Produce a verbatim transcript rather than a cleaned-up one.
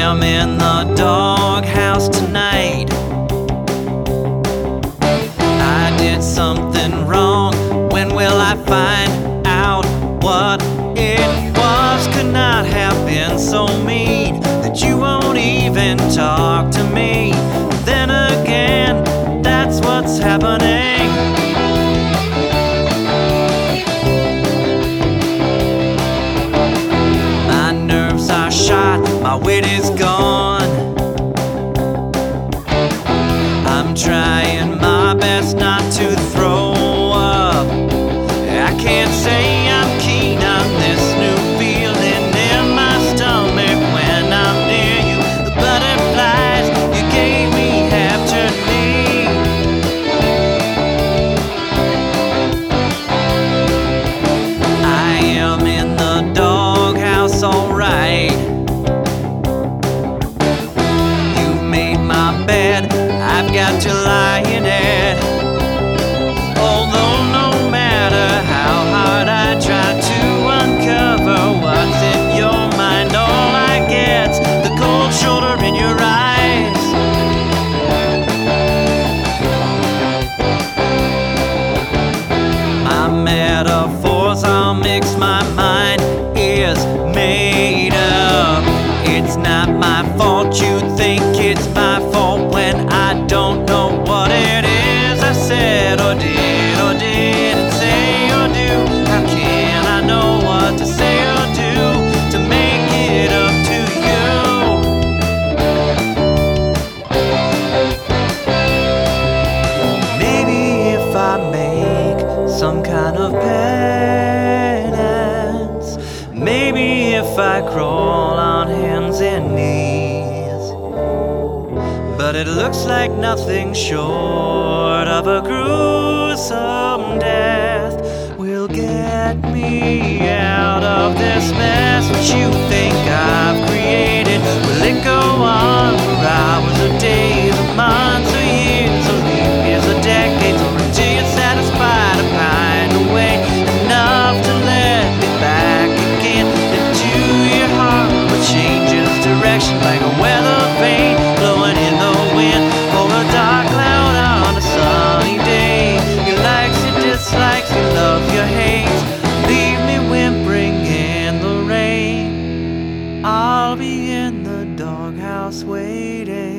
am in the doghouse tonight. I did something wrong. When will I find out what it was? Could not have been so mean that you won't even talk to me. Then again, that's what's happening. My nerves are shot, my wit is gone. I'm trying my best not to throw up. I can't say I'm keen on this new feeling in my stomach when I'm near you. The butterflies you gave me have turned me. I am in the doghouse, alright. You made my bed, I've got to lie in it. Although no matter how hard I try to uncover what's in your mind, all I get's the cold shoulder in your eyes. My metaphors all mixed, my mind is made up. It's not my fault you think it's my fault when I don't know what it is I said or did or didn't say or do. How can I know what to say or do to make it up to you? Maybe if I make some kind of penance, maybe if I crawl on hands and knees, but it looks like nothing short of a gruesome death will get me out of this mess. What you think I've created, will it go on for hours or days or months or years or leap years or decades, or until you're satisfied to find a way enough to let me back again into your heart, which changes direction like a weather vane blowing in the wind, or a dark cloud on a sunny day. Your likes, your dislikes, your love, your hates, leave me whimpering in the rain. I'll be in the doghouse waiting.